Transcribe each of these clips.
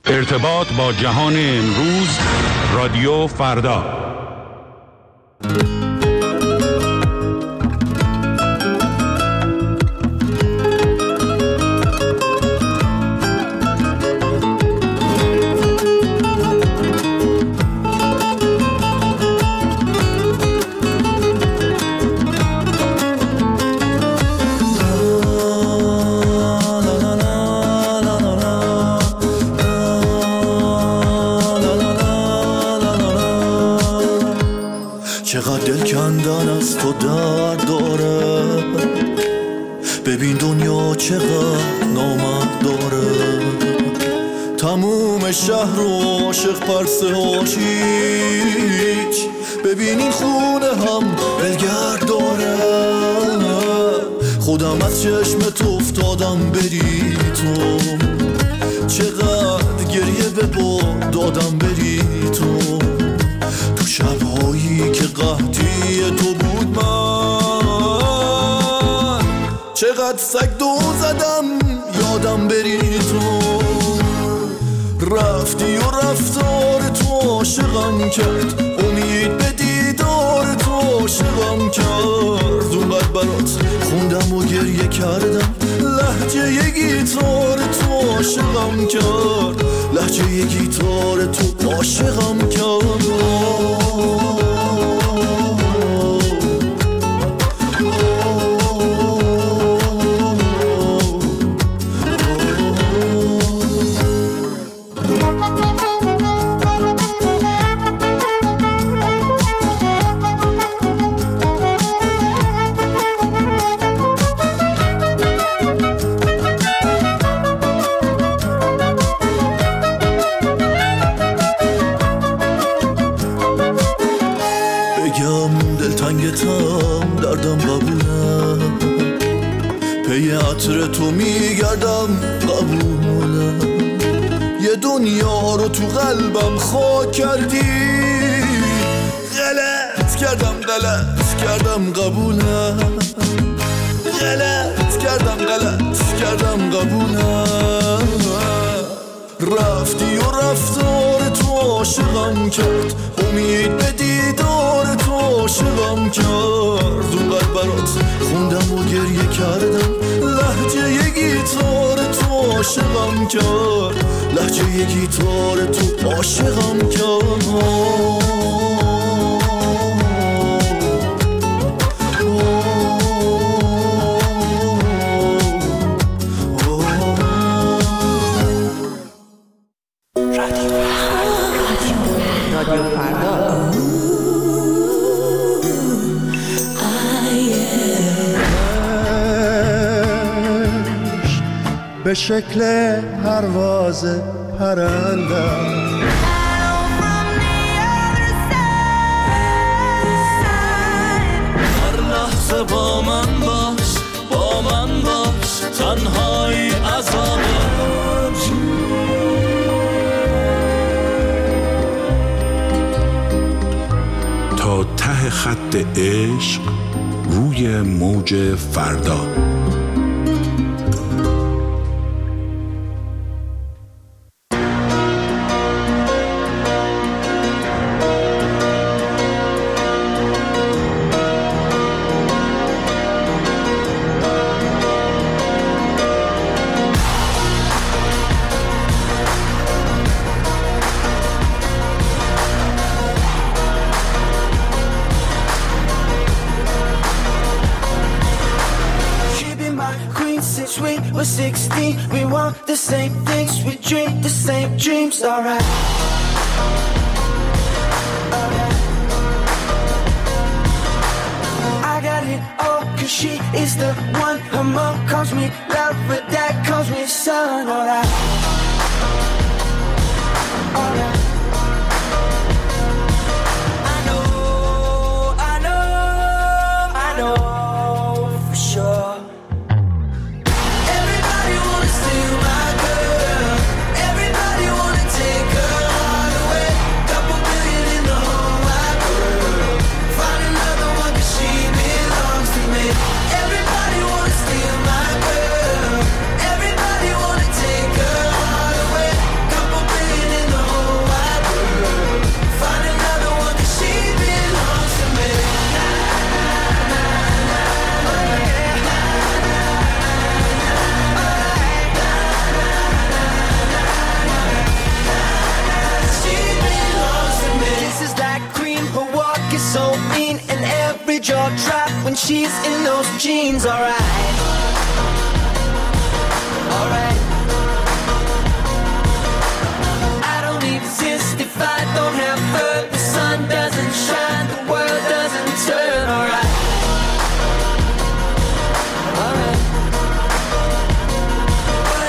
ارتباط با جهان امروز، رادیو فردا. چقدر دل کندن از تو درد داره، ببین دنیا چقدر نامرد داره. تموم شهر و عاشق پرسه هاشیچ، ببین این خونه هم بلگرد داره. خودم از چشمت افتادم بری تو، چقدر گریه به باد دادم بری تو. تو شبهایی که قحطی تو بود من چقدر سگ دو زدم یادم بری تو. رفتی و رفتار تو عاشقم کرد، امید به دیدار تو عاشقم کرد. اونقدر برات خوندم و گریه کردم، لهجه یه گیتار تو عاشقم کرد، لهجه یه گیتار تو عاشقم کرد. دردم قبوله، پی عطر تو میگردم قبوله. یه دنیا رو تو قلبم خاک کردی، غلط کردم قبوله. غلط کردم قبوله. رفتی و رفتار تو عاشقم کرد، امید به دیدار تو عاشقم کرد. اونقدر برات خوندم و گریه کردم، لهجه یه گیتار تو عاشقم کرد، لهجه یه گیتار تو عاشقم کرد. به شکل پرواز پرنده هر لحظه با من باش تنهایی عذابه. تا ته خط عشق روی موج فردا. We're 16, we want the same things, we dream the same dreams, alright. I got it all, cause she is the one. Her mom calls me love, but dad calls me son, alright. Alright. I know for sure. Couple jaw drop when she's in those jeans. Alright, alright. I don't exist if I don't have her. The sun doesn't shine, the world doesn't turn. Alright, alright. But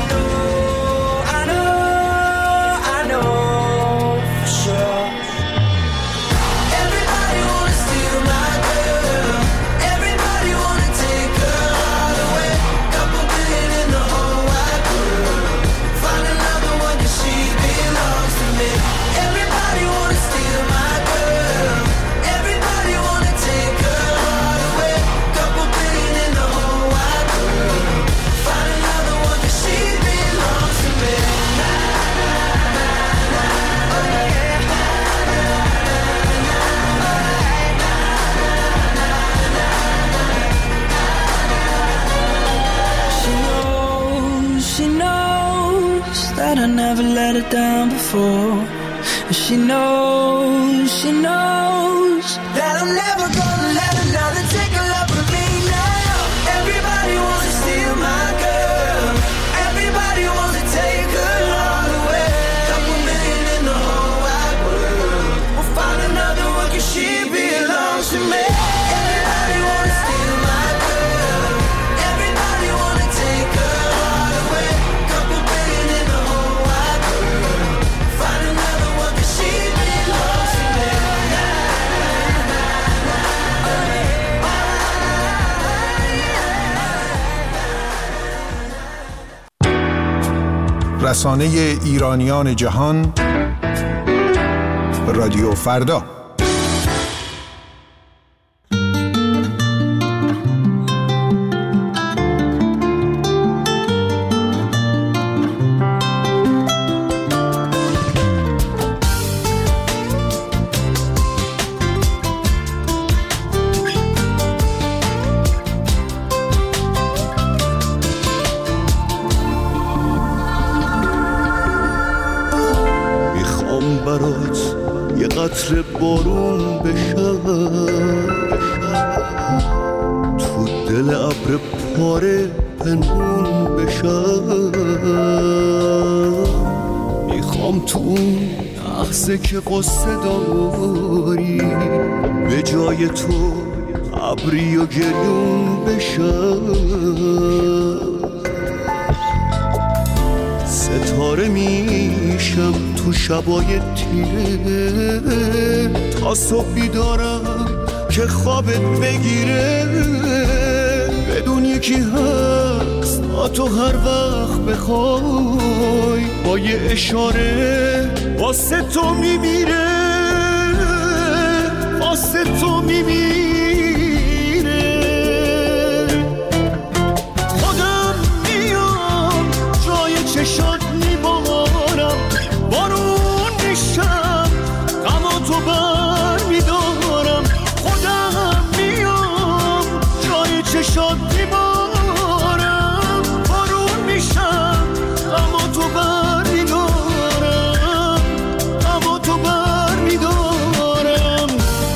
I know for sure. Everybody wanna steal my girl. Everybody wanna take her all away. Couple billion in the whole wide world. Find another one 'cause she belongs to me. Everybody wanna steal my girl. Everybody wanna take her all away. Couple billion in the whole wide world. Find another one 'cause she belongs to me. She knows that I never let her down before. She knows that I'm never gonna let another take a love from me now. Everybody wants to steal my girl. Everybody wants to take her all away. Couple million in the whole wide world. We'll find another one 'cause she belongs to me. Everybody wants to steal my girl. Everybody wants to take her all away. Couple billion in the whole wide world. Find another one 'cause she belongs to me. رسانه ایرانیان جهان، رادیو فردا. برات یه قطره بارون بشم، تو دل ابر پاره پنهون بشم. میخوام تو اون لحظه که قصه داری به جای تو ابری و گریون بشم. ستاره میشم تو شبای تیره تا صبح بیدارم که خوابت بگیره. بدون یکی هست تا تو هر وقت بخوای با یه اشاره واسه تو میمیره، واسه تو میمیره. خودم میام جای چشات میبارم، بارون میشم غم تو بر میدارم. خودم میام جای چشات میبارم، بارون میشم غم تو بر میدارم، غم تو بر میدارم.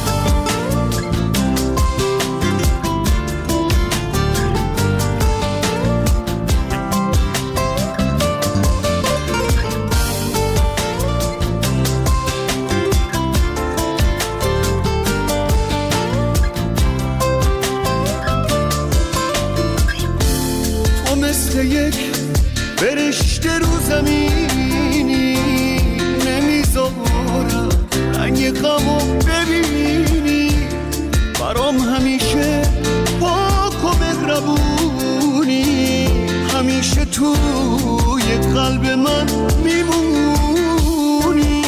مثل یک فرشته رو زمینی نمیذارم رنگ غمو ببینی. برام همیشه پاک و مهربونی، همیشه توی قلب من میمونی.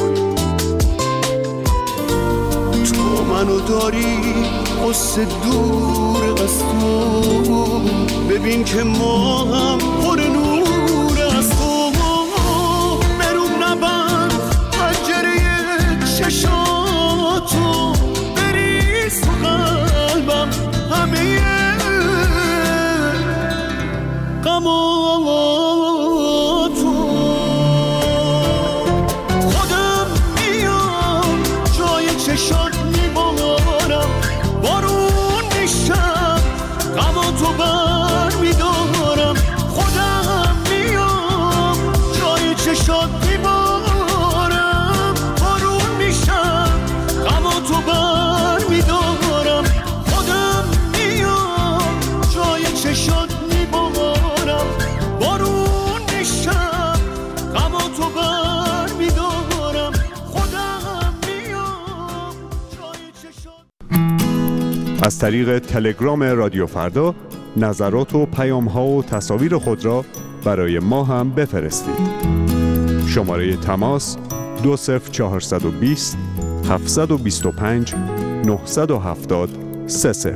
تو منو داری قصه دور از تو، ببین که ما هم پر نور از تو. برون نبند پنجره چشاتو، بریز تو قلبم همه غماتو. خودم میام جای چشات میبارم، از طریق تلگرام رادیو فردا نظرات و پیام‌ها و تصاویر خود را برای ما هم بفرستید. شماره تماس 20420 725 970 30.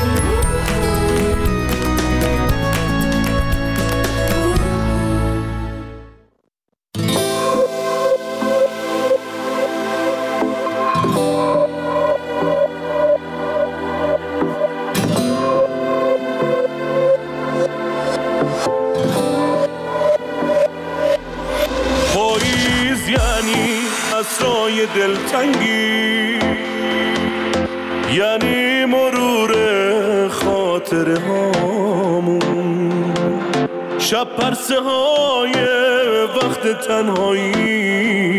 اسرای دلتنگی یعنی مرور خاطره هامون، شب پرسه های وقت تنهایی،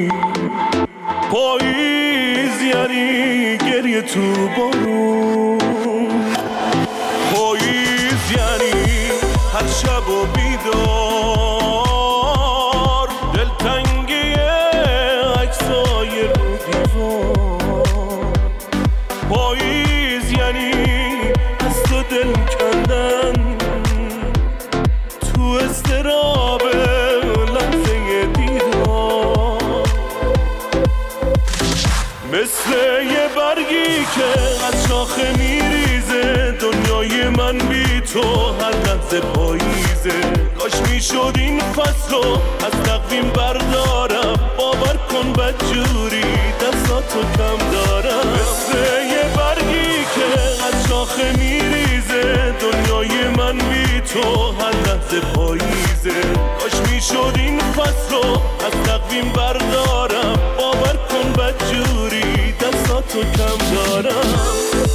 پاییز یعنی گریه تو بارون، پاییز یعنی هر شب و بیدار دلتنگی عکسای رو دیوار، پاییز یعنی از تو دل کندن تو اضطراب لحظه دیدار، مثل یه برگی که از شاخه میریزه دنیای من بی تو هر لحظه پاییزه، کاش میشد این فصل رو از تقویم بردارم، باور کن بدجوری دستاتو کم دارم، مثل یه برگی که از شاخه میریزه دنیای من بی تو هر لحظه پاییزه، کاش میشد این فصل رو از تقویم بردارم، باور کن بدجوری دستاتو کم دارم.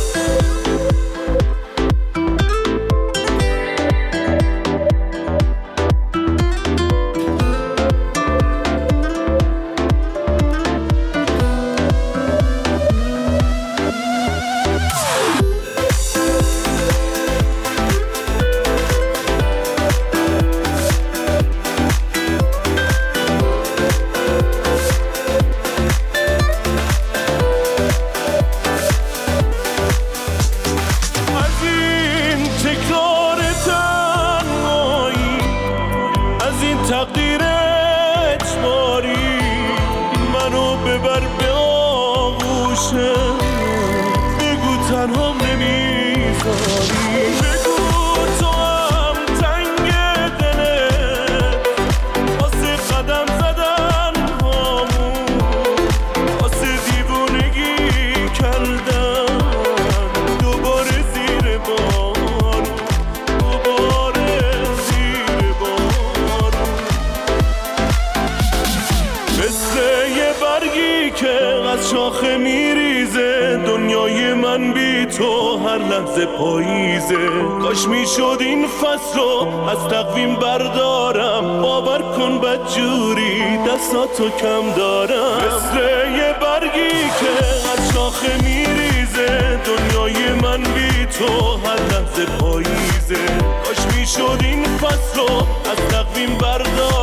تقدیر اجباری منو ببر به آغوشت، بگو تنهام نمیذاری، بگو تو هم تنگ دلت واسه قدم زدن هامون، واسه دیوونگی کردن دوباره زیر بارون، دوباره زیر بارون، مثل یه برگی که از شاخه میریزه دنیای من بی تو هر لحظه پاییزه، کاش میشد این فصل رو از تقویم بردارم، باور کن بدجوری دستاتو کم دارم، مثل یه برگی که از شاخه میریزه دنیای من بی تو هر لحظه پاییزه، کاش میشد این فصل رو از تقویم بردارم،